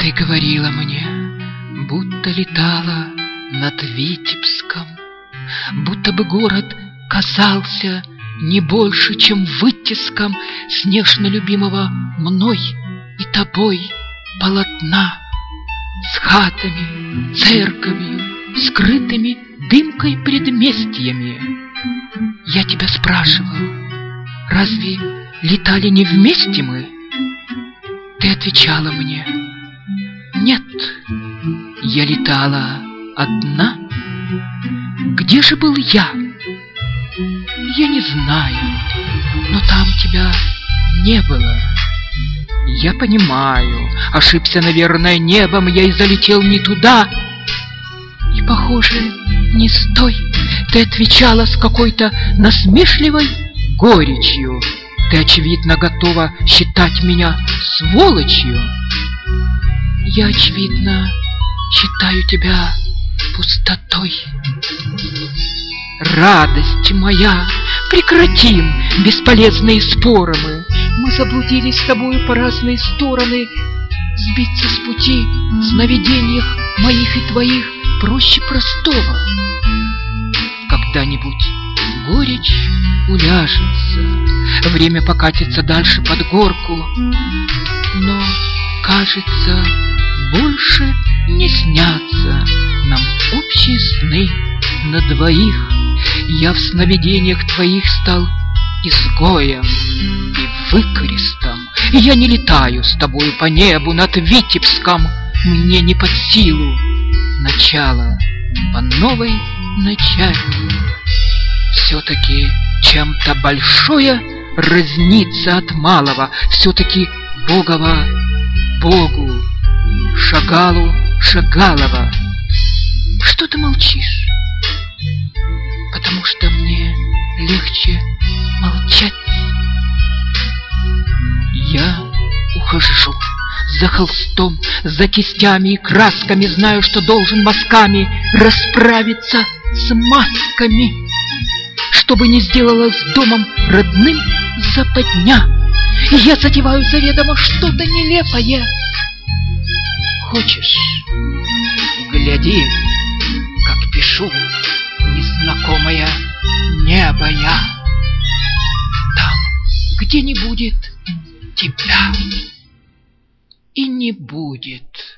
Ты говорила мне, будто летала над Витебском, будто бы город казался не больше, чем вытиском снежно любимого мной и тобой полотна, с хатами, церковью, скрытыми дымкой предместьями. Я тебя спрашивал, разве летали не вместе мы? Ты отвечала мне, нет, я летала одна. Где же был я? Я не знаю, но там тебя не было. Я понимаю, ошибся, наверное, небом, я и залетел не туда. И, похоже, не стой, ты отвечала с какой-то насмешливой горечью. Ты, очевидно, готова считать меня сволочью. Я, очевидно, считаю тебя пустотой. Радость моя, прекратим бесполезные споры мы заблудились с тобою по разные стороны. Сбиться с пути в сновидениях моих и твоих проще простого. Когда-нибудь горечь уляжется, время покатится дальше под горку, но, кажется, больше не снятся нам общие сны на двоих. Я в сновидениях твоих стал изгоем и выкрестом. Я не летаю с тобою по небу над Витебском, мне не под силу начало по новой начать. Все-таки чем-то большое разнится от малого, все-таки Богова Богу, Шагалу Шагалова. Что ты молчишь? Потому что мне легче молчать. Я ухожу за холстом, за кистями и красками, знаю, что должен мазками расправиться с масками, чтобы не сделала с домом родным западня. И я затеваю заведомо что-то нелепое. Хочешь, гляди, как пишу незнакомое небо я. Там, где не будет тебя, и не будет